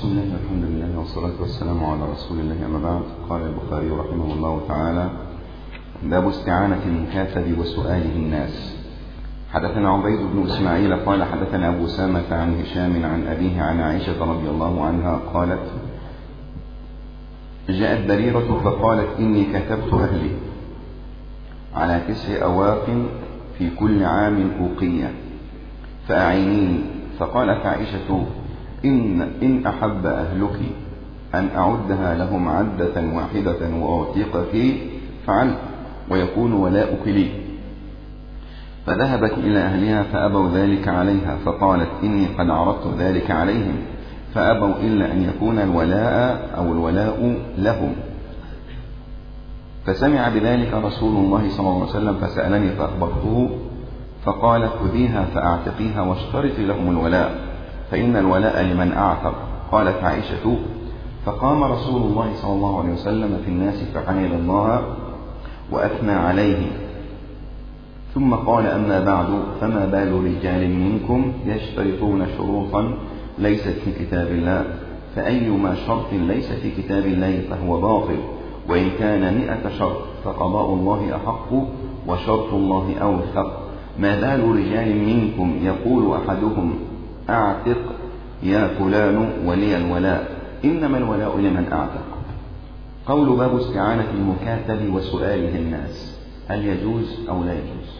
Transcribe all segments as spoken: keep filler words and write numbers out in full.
بسم الله والحمد لله والصلاة والسلام على رسول الله، أما بعد. قال البخاري رحمه الله تعالى: باب استعانة المكاتب وسؤاله الناس. حدثنا عبيد بن إسماعيل قال حدثنا أبو سامة عن هشام عن أبيه عن عائشة رضي الله عنها قالت: جاءت بريرة فقالت: إني كتبت أهلي على تسع أواق في كل عام أوقية فأعينيني. فقالت عائشة: إن, إن أحب أهلك أن أعدها لهم عدة واحدة وأعتقك فعل ويكون ولاؤك لي. فذهبت إلى أهلها فأبوا ذلك عليها، فقالت: إني قد عرضت ذلك عليهم فأبوا إلا أن يكون الولاء أو الولاء لهم. فسمع بذلك رسول الله صلى الله عليه وسلم فسألني فأخبرته، فقال: خذيها فأعتقيها واشترطي لهم الولاء، فإن الولاء لمن أعتق. قالت عائشة: فقام رسول الله صلى الله عليه وسلم في الناس فحمد الله وأثنى عليه، ثم قال: أما بعد، فما بال رجال منكم يشترطون شروطا ليست في كتاب الله، فأيما شرط ليس في كتاب الله فهو باطل، وإن كان مئة شرط فقضاء الله أحق وشرط الله أوثق. ما بال رجال منكم يقول أحدهم: أعتق يا فلان ولي الولاء، إنما الولاء لمن أعتق. قول باب استعانة المكاتب وسؤاله الناس، هل يجوز أو لا يجوز؟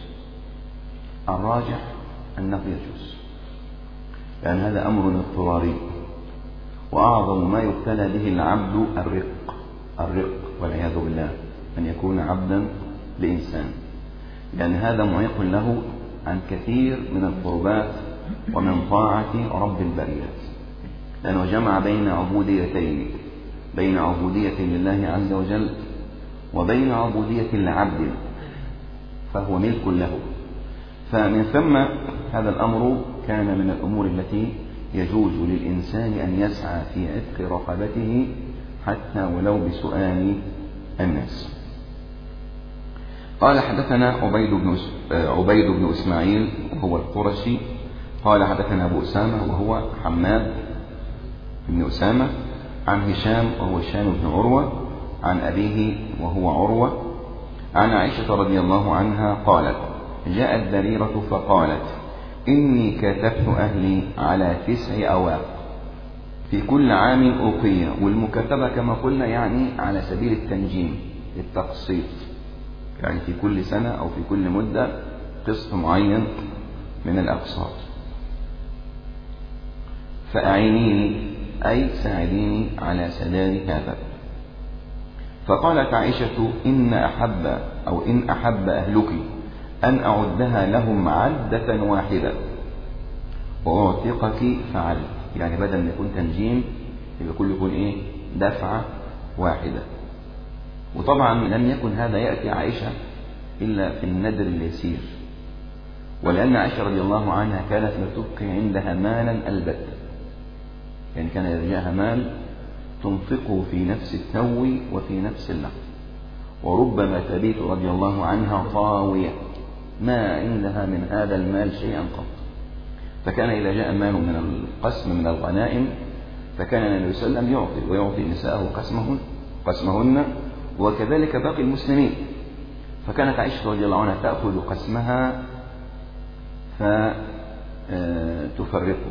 الراجح أنه يجوز، لأن هذا أمر اضطراري، وأعظم ما يبتلى به العبد الرق الرق والعياذ بالله، أن يكون عبدا لإنسان، لأن هذا معيق له عن كثير من القربات ومن طاعة رب البريات، لأنه جمع بين عبوديتين، بين عبودية لله عز وجل وبين عبودية العبد، فهو ملك له. فمن ثم هذا الأمر كان من الأمور التي يجوز للإنسان أن يسعى في عتق رقبته حتى ولو بسؤال الناس. قال حدثنا عبيد بن عبيد بن إسماعيل وهو القرشي قال حدثنا أبو أسامة وهو حماد بن أسامة عن هشام وهو هشام بن عروة عن أبيه وهو عروة عن عائشة رضي الله عنها قالت: جاءت بريرة فقالت: إني كتبت أهلي على تسع أواق في كل عام أوقية. والمكاتبة كما قلنا يعني على سبيل التنجيم، التقسيط، يعني في كل سنة أو في كل مدة قسط معين من الأقساط. فأعينيني أي ساعديني على سداد هذا. فقالت عائشة: إن أحب أو إن أحب أهلك أن أعدها لهم عدة واحدة وأعتقك فعل، يعني بدل ما يكون تنجيم يبقى كل يكون إيه؟ دفعة واحدة. وطبعا لم يكن هذا يأتي عائشة إلا في الندر اليسير، ولأن عائشة رضي الله عنها كانت لا تبقي عندها مالا البت، يعني كان إذا جاءها مال تنفقه في نفس التو وفي نفس اللحظة، وربما تبيت رضي الله عنها طاوية ما عندها من هذا المال شيئا قط. فكان إذا جاء مال من القسم من الغنائم فكان النبي صلى الله عليه وسلم يعطي ويعطي نساءه قسمهن قسمهن وكذلك باقي المسلمين. فكانت عائشة رضي الله عنها تأخذ قسمها فتفرقه،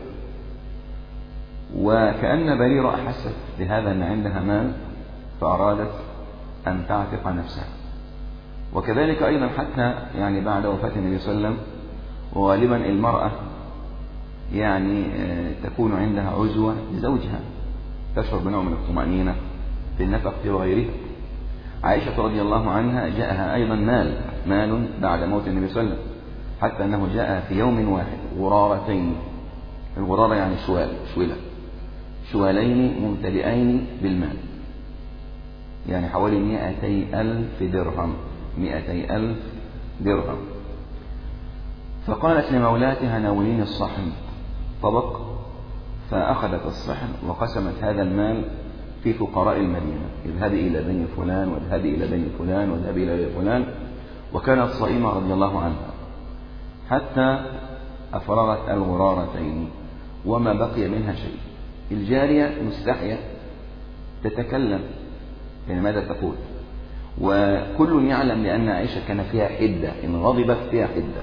وكأن بريرة أحست بهذا أن عندها مال فأرادت أن تعتق نفسها. وكذلك أيضا حتى يعني بعد وفاة النبي صلى الله عليه وسلم، وغالبا المرأة يعني تكون عندها عزوة لزوجها، تشعر بنوع من الطمأنينة في النفقة وغيره. عائشة رضي الله عنها جاءها أيضا مال مال بعد موت النبي صلى الله عليه وسلم، حتى أنه جاء في يوم واحد غرارتين. الغرارة يعني شوال شولة شوالين ممتلئين بالمال، يعني حوالي مئتي ألف درهم مئتي ألف درهم. فقالت لمولاتها: ناولين الصحن طبق، فأخذت الصحن وقسمت هذا المال في فقراء المدينة، اذهبي إلى بني فلان واذهبي إلى بني فلان واذهبي إلى بني فلان. وكانت صائمة رضي الله عنها حتى أفرغت الغرارتين وما بقي منها شيء. الجارية مستحية تتكلم، يعني ماذا تقول؟ وكل يعلم لأن عائشة كان فيها حدة، إن غضبت فيها حدة،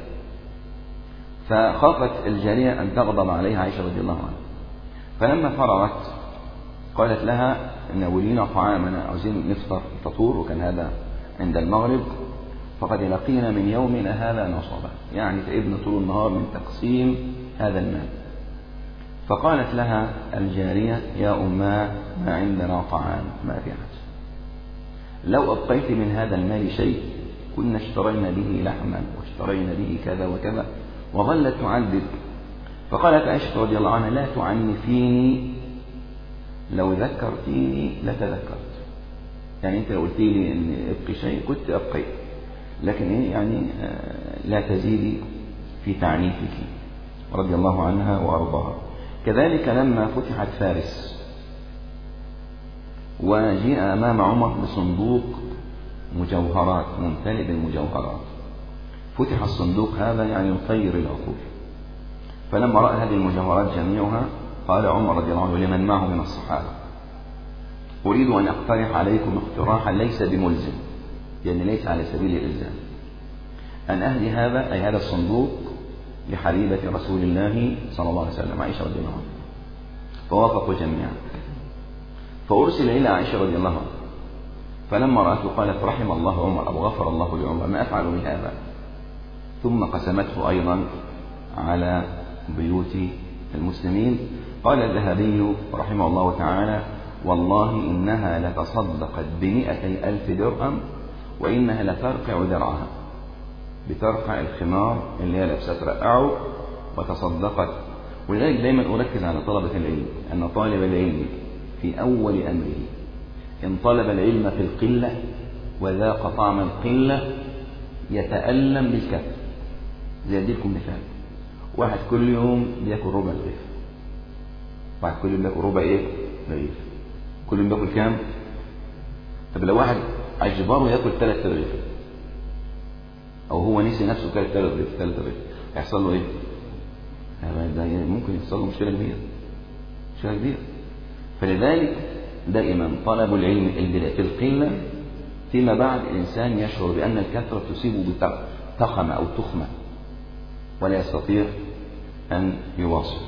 فخافت الجارية أن تغضب عليها عائشة رضي الله عنها. فلما فرغت قالت لها ناولينا طعامنا، عاوزين نفطر فطور، وكان هذا عند المغرب، فقد لقينا من يومنا هذا نصبا، يعني تعبنا طول النهار من تقسيم هذا المال. فقالت لها الجارية يا أماه ما عندنا طعام، ما في حاجة، لو أبقيت من هذا المال شيء كنا اشترينا به لحما واشترينا به كذا وكذا، وظلت تعدد. فقالت عائشة رضي الله عنها لا تعنفيني، لو ذكرتيني لتذكرت، يعني أنت لو قلت لي أن ابقي شيء كنت أبقيت، لكن إيه يعني لا تزيدي في تعنيفك، رضي الله عنها وأرضاها. كذلك لما فتحت فارس وجاء أمام عمر بصندوق مجوهرات ممتلئ بالمجوهرات، فتح الصندوق هذا يعني يطير العقول. فلما رأى هذه المجوهرات جميعها قال عمر رضي الله عنه لمن معه من الصحابة أريد أن أقترح عليكم اقتراحا ليس بملزم، يعني ليس على سبيل الإلزام، أن أهدي هذا أي هذا الصندوق لحبيبة رسول الله صلى الله عليه وسلم عائشة رضي الله عنها. فوافقوا جميعا، فأرسل إلى عائشة رضي الله عنها، فلما رأته قالت رحم الله عمر أو غفر الله لعمر ما أفعل بهذا، ثم قسمته أيضا على بيوت المسلمين. قال الذهبي رحمه الله تعالى والله إنها لتصدقت بمئتي ألف درهم وإنها لترقع درعها، بترقع الخمار اللي هي لابسة ترقعه وتصدقت. ولذلك دائما أركز على طلبة العلم أن طالب العلم في أول أمره إن طلب العلم في القلة وذاق طعم القلة يتألم بالكثرة. زي أديكم مثال، واحد كل يوم بياكل ربع رغيف، واحد كل يوم بياكل ربع ايه رغيف، كل يوم بياكل كام؟ طب لو واحد اجبره ياكل ثلاث رغيف او هو نسي نفسه كل ثلاث رغيف ثلاث رغيف هيحصل له ايه؟ ده ممكن يحصل له مشكله كبيره مشكله كبيره. فلذلك دائما طلب العلم في القله، فيما بعد الانسان يشعر بان الكثره تصيبه بتخمه او تخمه ولا يستطيع أن يواصل.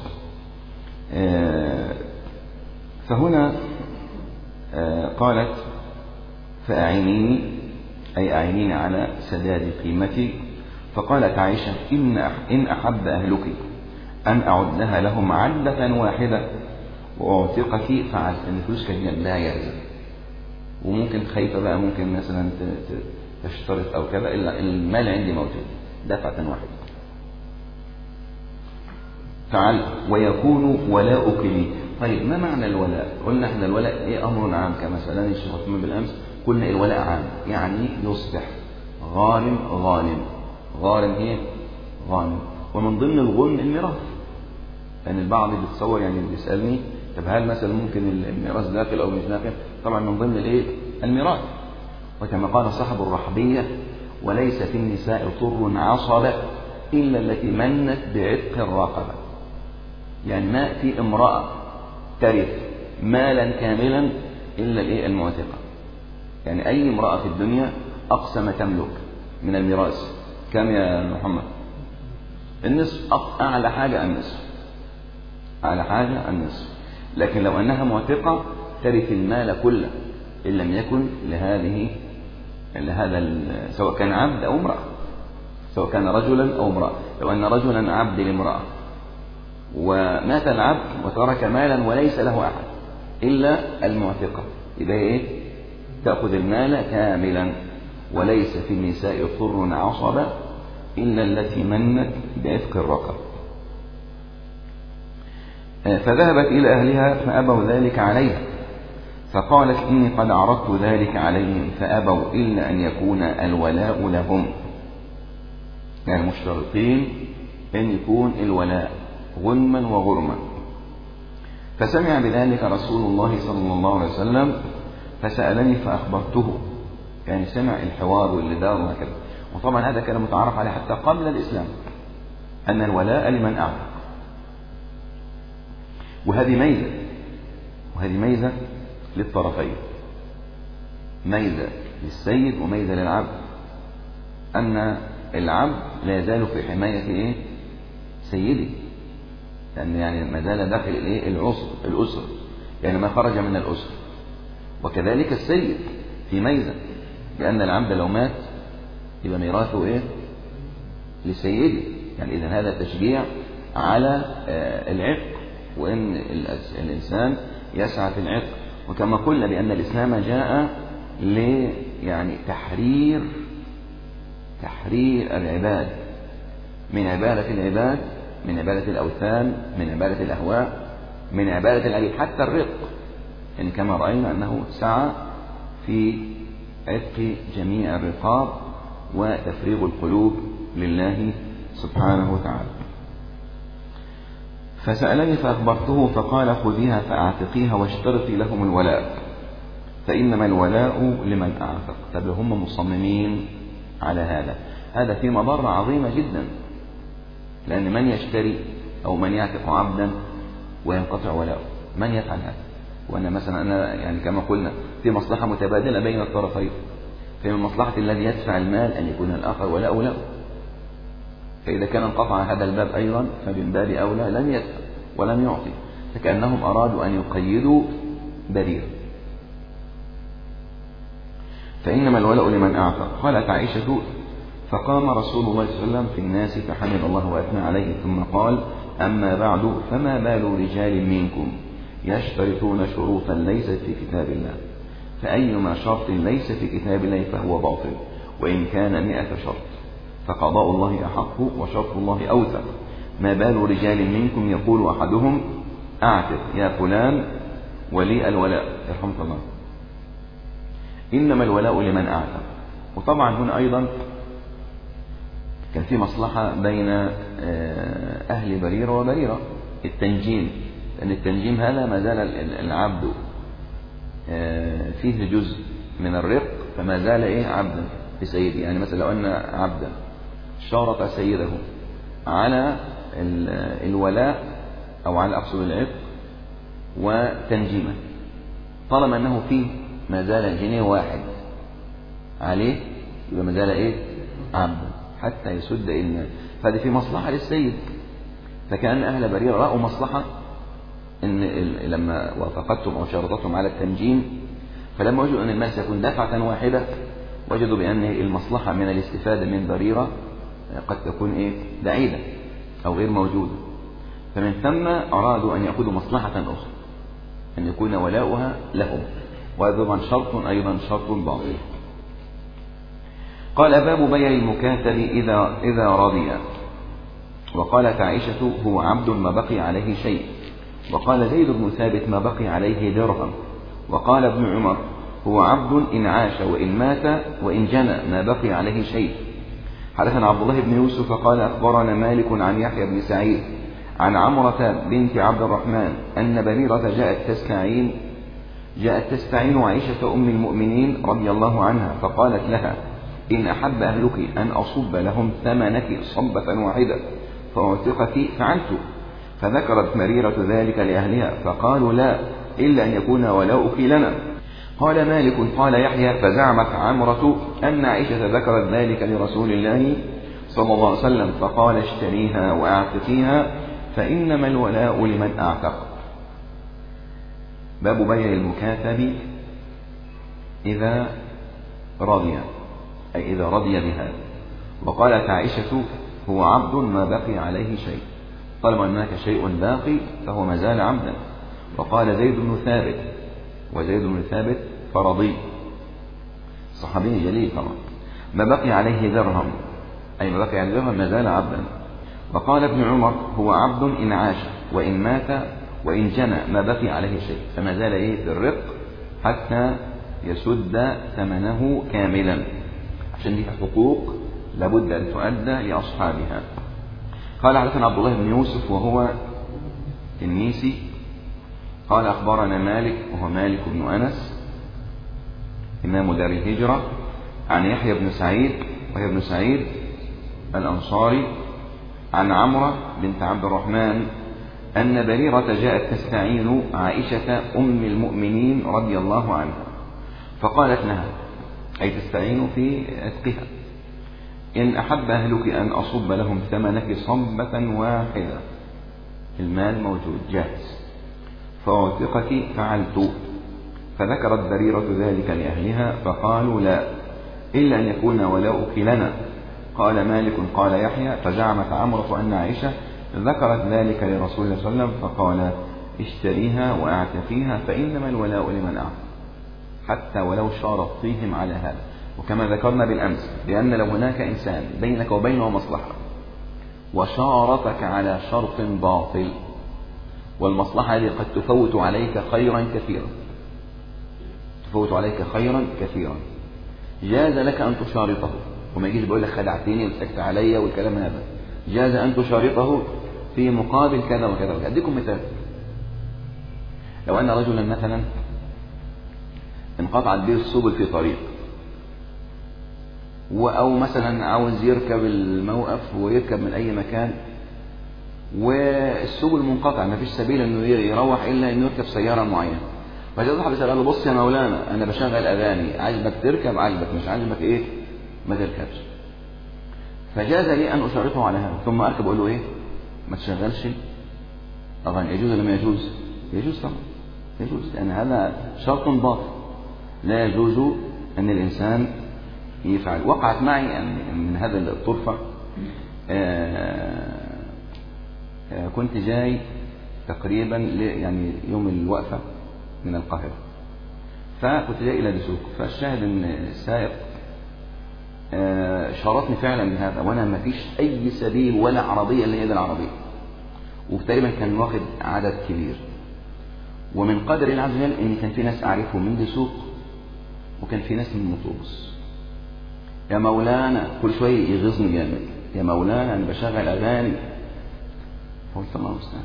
فهنا قالت فأعينيني أي أعينيني على سداد قيمتي. فقالت عائشة إن إن أحب أهلك أن أعد لها لهم عدة واحدة وأعتقك فعل، أن الفلوس كانت لا يلزم، وممكن خايفة بقى ممكن مثلا تشترط أو كذا، إلا المال عندي موجود دفعة واحدة فعل ويكون ولاؤك لي. طيب ما معنى الولاء؟ قلنا احنا الولاء ايه امر عام، كما سألني الشيخ عثمان بالامس قلنا الولاء عام يعني يصبح غانم غانم غانم ايه غانم. ومن ضمن الغنم الميراث، لان يعني البعض بيتصور يعني بيسالني طب هل مثلا ممكن الميراث داخل او مش داخل؟ طبعا من ضمن الايه الميراث. وكما قال صاحب الرحبيه وليس في النساء طر عصبه الا التي منت بعتق الرقبه، يعني ما في امرأة ترث مالا كاملا إلا الإيه المعتقة. يعني أي امرأة في الدنيا أقصى ما تملك من الميراث كم يا محمد؟ النصف، أعلى حاجة النصف، أعلى حاجة النصف. لكن لو أنها معتقة ترث المال كله إن لم يكن لهذه لهذا سواء كان عبد أو امرأة، سواء كان رجلا أو امرأة. لو أن رجلا عبد لامرأة ومات العبد وترك مالا وليس له أحد إلا المعتقة، يبقى إيه؟ تأخذ المال كاملا. وليس في النساء طر عصبة إلا التي منت بعتق الرقب. فذهبت إلى أهلها فأبوا ذلك عليها، فقالت إني قد عرضت ذلك عليهم فأبوا إلا أن يكون الولاء لهم، يعني مشترطين أن يكون الولاء غنما وغرما. فسمع بذلك رسول الله صلى الله عليه وسلم فسألني فأخبرته، يعني سمع الحوار واللي دار وهكذا. وطبعا هذا كان متعارف عليه حتى قبل الإسلام أن الولاء لمن أعتق، وهذه ميزة وهذه ميزة للطرفين، ميزة للسيد وميزة للعبد، أن العبد لا يزال في حماية إيه؟ سيده، لأن يعني ما زال داخل الإيه؟ العصر الأسرة، يعني ما خرج من الأسرة. وكذلك السيد في ميزة، لأن العبد لو مات يبقى ميراثه إيه؟ لسيده، يعني إذا هذا تشجيع على العتق، وإن الإنسان يسعى في العتق. وكما قلنا بأن الإسلام جاء ل يعني تحرير تحرير العباد من عبادة العباد، من عبادة الأوثان، من عبادة الأهواء، من عبادة العبيد، حتى الرق، يعني كما رأينا أنه سعى في عتق جميع الرقاب وتفريغ القلوب لله سبحانه وتعالى. فسألني فأخبرته فقال خذيها فأعتقيها واشترطي لهم الولاء، فإنما الولاء لمن أعتق. طب هم مصممين على هذا، هذا في مضرة عظيمة جدا، لأن من يشتري أو من يعتق عبدا وينقطع ولاؤه، من يفعل هذا؟ وأنا مثلا أنا يعني كما قلنا في مصلحة متبادلة بين الطرفين، فمن مصلحة الذي يدفع المال أن يكون الآخر ولاؤه له، فإذا كان انقطع هذا الباب أيضا فمن باب أولى لم يدفع ولم يعطي، فكأنهم أرادوا أن يقيدوا برير. فإنما الولاء لمن أعتق. قالت عائشة فقام رسول الله صلى الله عليه وسلم في الناس فحمد الله وأثنى عليه، ثم قال أما بعد فما بال رجال منكم يشترطون شروطا ليست في كتاب الله، فأيما شرط ليس في كتاب الله فهو باطل وإن كان مئة شرط، فقضاء الله أحق وشرط الله أوثق. ما بال رجال منكم يقول أحدهم أعتق يا فلان ولي الولاء، يرحمك الله، إنما الولاء لمن أعتق. وطبعا هنا أيضا كان في مصلحة بين أهل بريرة وبريرة، التنجيم، لأن التنجيم هذا ما زال العبد فيه جزء من الرق، فما زال إيه عبدا لسيده. يعني مثلا لو أن عبدا شارط سيده على الولاء أو على أقصد العتق وتنجيمه، طالما أنه فيه ما زال جنيه واحد عليه يبقى ما زال إيه عبدا حتى يسد المال، فهذه في مصلحة للسيد. فكأن أهل بريرة رأوا مصلحة إن لما وافقتهم أو شارطتهم على التنجيم، فلما وجدوا أن المال سيكون دفعة واحدة وجدوا بأن المصلحة من الاستفادة من بريرة قد تكون إيه بعيدة أو غير موجودة، فمن ثم أرادوا أن يأخذوا مصلحة أخرى أن يكون ولاؤها لهم، وهذا طبعا شرط أيضا شرط باطل. قال باب بيع المكاتب إذا إذا رضي. وقالت عائشة هو عبد ما بقي عليه شيء. وقال زيد بن ثابت ما بقي عليه درهم. وقال ابن عمر هو عبد إن عاش وإن مات وإن جنى ما بقي عليه شيء. حدثنا عبد الله بن يوسف قال أخبرنا مالك عن يحيى بن سعيد عن عمرة بنت عبد الرحمن أن بريرة جاءت تستعين جاءت تستعين عائشة أم المؤمنين رضي الله عنها، فقالت لها إن أحب أهلك أن أصب لهم ثمنك صبة واحدة فأعتقك فعلت. فذكرت مريرة ذلك لأهلها فقالوا لا إلا أن يكون ولاؤك لنا. قال مالك قال يحيى فزعمت عمرة أن عائشة ذكرت ذلك لرسول الله صلى الله عليه وسلم فقال اشتريها وأعتقيها فإنما الولاء لمن أعتق. باب بيع المكاتب إذا رضي، أي إذا رضي بها. وقالت عائشة هو عبد ما بقي عليه شيء، طالما هناك شيء باقي فهو ما زال عبدا. وقال زيد بن ثابت، وزيد بن ثابت فرضي صحابي جليل طبعا، ما بقي عليه درهم، أي ما بقي عليه درهم ما زال عبدا. وقال ابن عمر هو عبد إن عاش وإن مات وإن جنى ما بقي عليه شيء، فما زال إيه في الرق حتى يسد ثمنه كاملا، عشان دي حقوق لابد أن تؤدى لأصحابها. قال حدثنا عبد الله بن يوسف وهو النيسي قال أخبرنا مالك وهو مالك بن أنس إمام دار الهجرة عن يحيى بن سعيد وهي بن سعيد الأنصاري عن عمرة بنت عبد الرحمن أن بريرة جاءت تستعين عائشة أم المؤمنين رضي الله عنها فقالت لها، أي تستعين في عتقها: إن أحب أهلك أن أصب لهم ثمنك صبة واحدة، المال موجود جاهز، فوثقك فعلت. فذكرت بريرة ذلك لأهلها فقالوا: لا، إلا أن يكون ولاؤك لنا. قال مالك قال يحيى: فزعمت عمرة أن عائشة ذكرت ذلك لرسول الله صلى الله عليه وسلم فقال: اشتريها وأعتقيها فإنما الولاء لمن أعطى، حتى ولو شارطتهم على هذا. وكما ذكرنا بالأمس بأن لو هناك إنسان بينك وبينه مصلحة وشارطك على شرط باطل، والمصلحة هذه قد تفوت عليك خيرا كثيرا تفوت عليك خيرا كثيرا جاز لك أن تشارطه، وما يجيش بيقول لك خدعتني وسكت عليا والكلام هذا. جاز أن تشارطه في مقابل كذا وكذا وكذا. أديكم مثال: لو أن رجلا مثلا انقطعت به السبل في طريق، أو مثلا عاوز يركب الموقف ويركب من أي مكان، والسبل منقطع، ما فيش سبيل انه يروح الا انه يركب سياره معينه، فجاء صاحب يسأل له: بص يا مولانا، انا بشغل اغاني، عاجبك تركب عاجبك، مش عاجبك ايه ما تركبش. فجاز لي ان اشارطه على هذا، ثم اركب اقول له ايه ما تشغلش اغاني. يجوز ولا ما يجوز؟ يجوز طبعا، يجوز، لان هذا شرط باطل لا يجوز ان الانسان يفعل. وقعت معي أن من هذا الطرفة كنت جاي تقريبا يعني يوم الوقفة من القاهرة، فكنت جاي إلى دسوق، فالشاهد أن السائق شارطني فعلا بهذا، وأنا ما فيش أي سبيل ولا عربية إلا هي دي العربية، وتقريبا كان واخد عدد كبير. ومن قدر الله عز وجل أن كان في ناس أعرفهم من دسوق، وكان في ناس من مطوبس. يا مولانا، كل شوية يغيظني جامد: يا مولانا أنا بشغل أغاني. فقلت الله المستعان.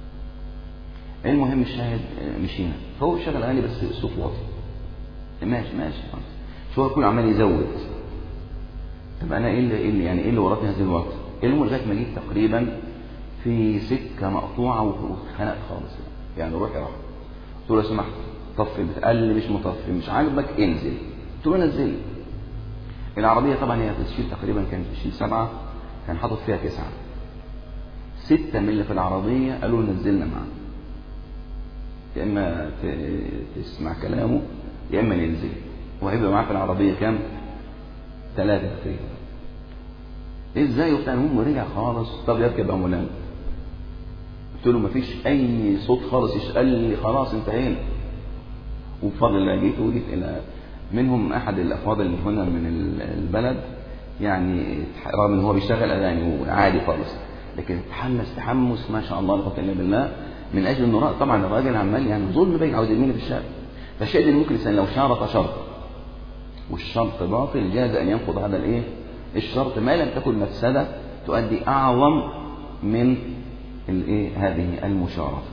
المهم الشاهد مشينا، فهو شغل أغاني بس صوت واطي، ماشي ماشي شو كل عمال يزود. طب أنا إيه اللي, إيه اللي يعني إيه اللي ورطني هذه الوقت؟ المهم لغاية ما جيت تقريبا في سكة مقطوعة وخنقت خالص، يعني روحي راح. قلت له: لو سمحت طفي. قال لي: مش مطفي، مش عاجبك انزل. قلت له: نزل. العربية طبعا هي تشيل تقريبا كانت تشيل سبعة، كان حاطط فيها تسعة. ستة من اللي في العربية قالوا نزلنا معاه، يا إما تسمع كلامه يا إما ننزل، وهيبقى معاه في العربية كام؟ ثلاثة تقريبا. إزاي وبتاع؟ المهم رجع خالص. طب يركب يا مولانا. قلت له: مفيش أي صوت خالص. قال لي: خلاص انتهينا. وبفضل الله جيت وجيت إلى منهم أحد الأفاضل اللي هنا من البلد، يعني رغم إن هو بيشتغل أغاني وعادي خالص، لكن تحمس تحمس ما شاء الله لا قوة إلا بالله، من أجل إنه طبعا الراجل عمال يعني ظلم بين عاوز يرميني في الشارع. فالشيء اللي ممكن لو شارط شرط والشرط باطل جاز أن ينقض هذا الإيه الشرط، ما لم تكن مفسدة تؤدي أعظم من الإيه هذه المشارطة.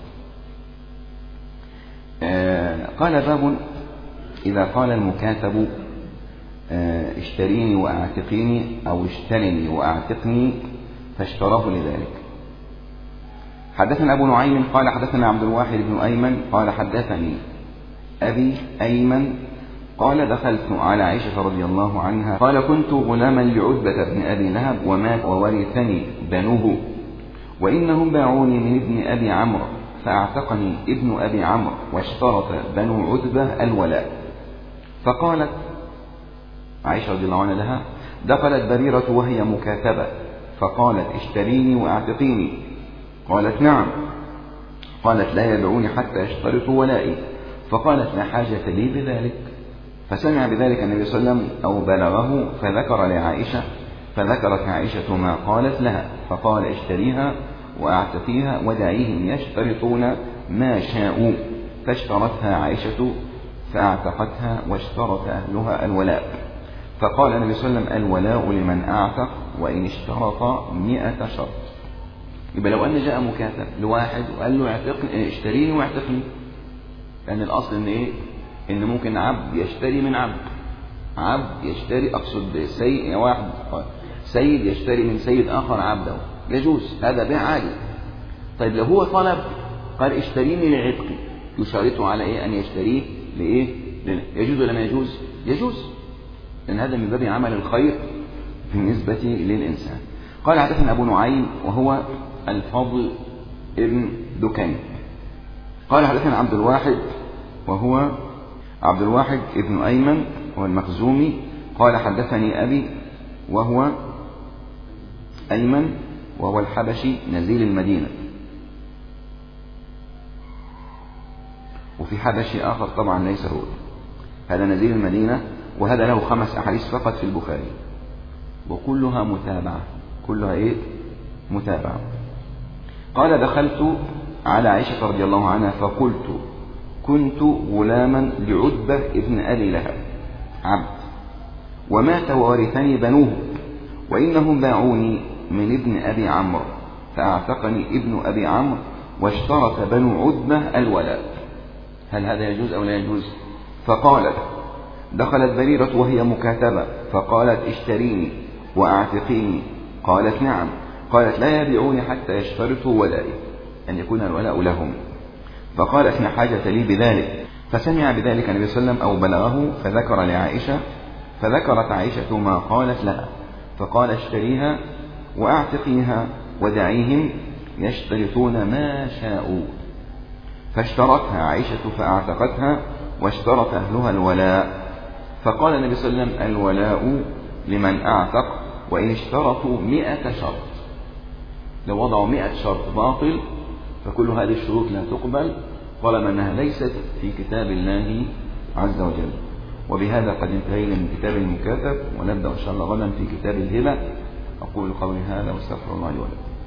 آه قال: باب إذا قال المكاتب اشتريني وأعتقيني أو اشترني وأعتقني فاشتراه لذلك. حدثنا أبو نعيم قال: حدثنا عبد الواحد بن أيمن قال: حدثني أبي أيمن قال: دخلت على عائشة رضي الله عنها قال: كنت غلاما لعتبة بن أبي لهب ومات وورثني بنوه، وإنهم باعوني من ابن أبي عمرو، فأعتقني ابن أبي عمرو، واشترط بنو عتبة الولاء. فقالت عائشة رضي الله عنها لها: دخلت بريرة وهي مكاتبة، فقالت: اشتريني وأعتقيني. قالت: نعم. قالت: لا يدعوني حتى يشترطوا ولائي. فقالت: لا حاجة لي بذلك. فسمع بذلك النبي صلى الله عليه وسلم أو بلغه، فذكر لعائشة، فذكرت عائشة ما قالت لها، فقال: اشتريها وأعتقيها ودعيهم يشترطون ما شاءوا. فاشترتها عائشة فأعتقتها، واشترط أهلها الولاء. فقال النبي صلى الله عليه وسلم: الولاء لمن أعتق وإن اشترط مئة شرط. يبقى لو أن جاء مكاتب لواحد وقال له: اعتقني اشتريني واعتقني، لأن الأصل إن إيه؟ إن ممكن عبد يشتري من عبد، عبد يشتري، أقصد سيد واحد سيد يشتري من سيد آخر عبده، يجوز، هذا بيع عادي. طيب لو هو طلب قال اشتريني لعتقي، يشارطه على إيه؟ أن يشتريه لإيه؟ يجوز ولا ما يجوز؟ يجوز، لأن هذا من باب عمل الخير بالنسبة للإنسان. قال حدثنا أبو نعيم وهو الفضل ابن دكين قال حدثنا عبد الواحد وهو عبد الواحد ابن أيمن والمخزومي قال حدثني أبي وهو أيمن وهو الحبشي نزيل المدينة، وفي حبشي آخر طبعا ليس هو، هذا نزيل المدينة، وهذا له خمس أحاديث فقط في البخاري وكلها متابعة، كلها إيه؟ متابعة. قال دخلت على عائشة رضي الله عنها فقلت كنت غلاما لعتبة ابن أبي لهب عبد، ومات وورثني بنوه، وإنهم باعوني من ابن أبي عمرو، فأعتقني ابن أبي عمرو، واشترط بنو عتبة الولاء، هل هذا يجوز أو لا يجوز؟ فقالت دخلت بريرة وهي مكاتبة فقالت اشتريني وأعتقيني، قالت نعم، قالت لا يبيعوني حتى يشترطوا ولائي، أن يكون الولاء لهم، فقالت لا حاجة لي بذلك، فسمع بذلك النبي صلى الله عليه وسلم أو بلغه فذكر لعائشة، فذكرت عائشة ما قالت لها، فقال اشتريها وأعتقيها ودعيهم يشترطون ما شاءوا، فاشترتها عائشة فأعتقتها، واشترط أهلها الولاء، فقال النبي صلى الله عليه وسلم الولاء لمن أعتق وإن اشترطوا مئة شرط، لو وضعوا مئة شرط باطل فكل هذه الشروط لا تقبل طالما أنها ليست في كتاب الله عز وجل. وبهذا قد انتهينا من كتاب المكاتب، ونبدأ إن شاء الله غدا في كتاب الهبة. أقول قولي هذا واستغفر الله لي ولكم.